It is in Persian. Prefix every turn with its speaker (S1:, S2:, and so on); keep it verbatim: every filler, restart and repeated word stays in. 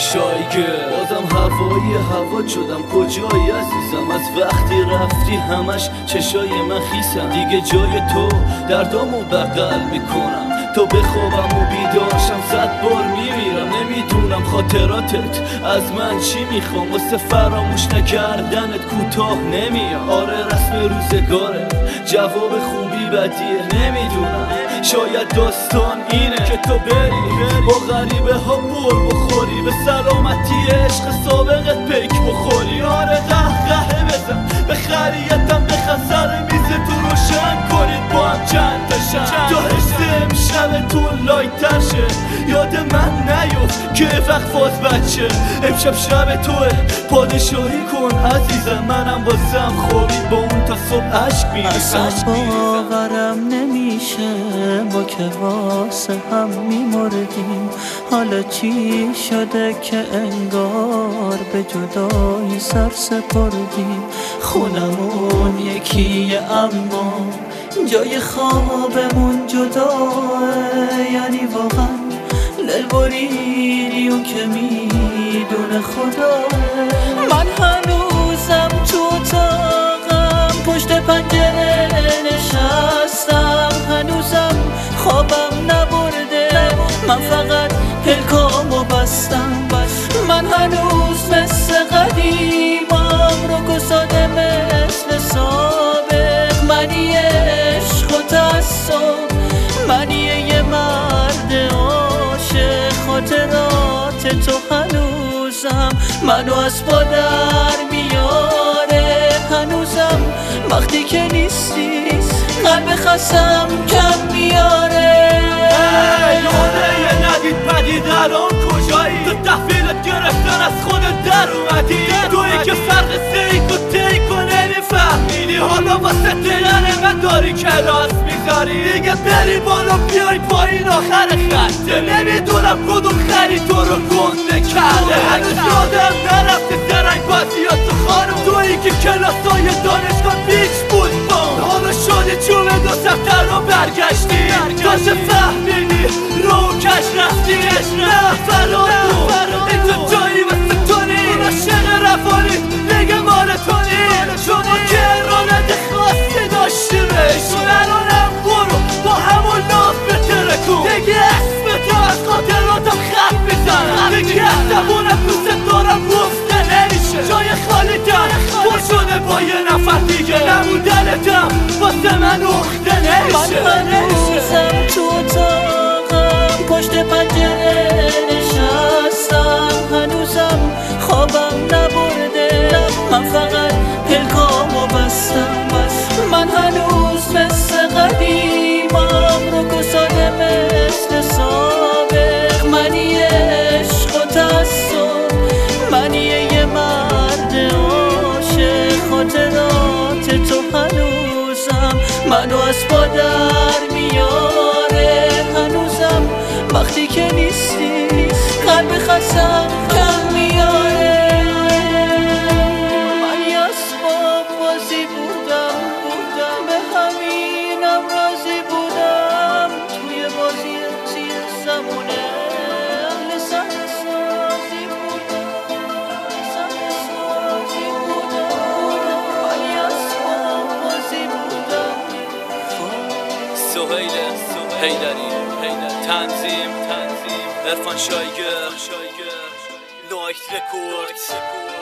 S1: شایگه. بازم هوایی هوا شدم کجایی عزیزم؟ از وقتی رفتی همش چشای من خیسم. دیگه جای تو دردامو بغل میکنم، تو بخوابم و بیدارشم صد بار میمیرم. نمیدونم خاطراتت از من چی میخوام، واسه فراموش نکردنت کوتاه نمیام. آره رسم روزگاره، جواب خوبی بدیه. نمیدونم شاید داستان اینه که تو بری با غریبه ها بر بخوری، به سلامتی عشق سابقت پیک بخوری. آره قهقه بزن به خریتم بخن، سر میز تو روشن کنید با هم چند تا شن، تا حس امشب تو لایتر شه. یاد من نیفت که وقت فاز بچه، امشب شب توه پادشاهی کن عزیزم. منم واسم خوابی با اون تا صبح عشق میریزم.
S2: اصلا باورم نمیشه با که واسه هم میمردیم، حالا چی شده که انگار به جدایی سر سپردیم. خونمون یکیه اما جای خوابمون جداه، یعنی واقعا دلبریدی اون که میدونه خدا. من هنوزم تو اتاقم پشت پنجره نشستم، هنوزم خوابم نبرده، من فقط پلکامو بستم. من هنوز مثل قدیمم رو گساده مثل سابق، منی عشق و تعصب، منی یه مرد عاشق. خاطرات تو هنوزم منو از پا در میاره، هنوزم وقتی که نیستی قلب خستم کم میاره.
S1: یاده یه ندید پدید الان کجایی؟ تو تحویلت گرفتن از خودت در اومدی، تویی که فرق سیک و تیک و نمیفهمیدی، حالا واسه دیدن من داری کلاس میذاری. دیگه بری بالا بیای پایین آخر خطه، نمیدونم کدوم خری تو رو گنده کرده. هنوز یادم نرفته زرنگ بازیات تو خانم، تویی که کلاسای دانشگاه بیچ بود با، حالا شده چوب دو سفتر رو برگشتی، تازه فهمیدی رو کش رفتی. نه فراد بود این تو جایی واسه تو نی، عاشق رفانی دیگه مال تو نی. شما که ارادت خاصی داشتی بهش، الانم برو با همون ناف بترکون. دیگه اسم تو از خاطراتم خط میزنم، دیگه از زبونم دوست دارم گفته نمیشه. جای خالی دم پر شده با یه نفر دیگه، نبودنتم واسه من اخته نمیشه.
S2: من هنوزم تو اتاقم پشت پنجره نشستم، هنوزم خوابم نبرده، من فقط پلکامو بستم. من هنوز مثل قدیمم رو گساده مثل سابق، منی عشق و تعصب، منی یه مرد عاشق. خاطرات تو هنوزم منو از پا در میاره، هنوزم وقتی که نیستی قلب خستم کم میاره. من یه اسباب بازی بودم بودم به همینم راضی بودم، توی بازی زیر زمونه اهل صحنه سازی بودم، صحنه سازی بودم. من یه اسباب بازی بودم.
S1: سهیل حیدری، تنظیم عرفان شایگه، لایت رکورد.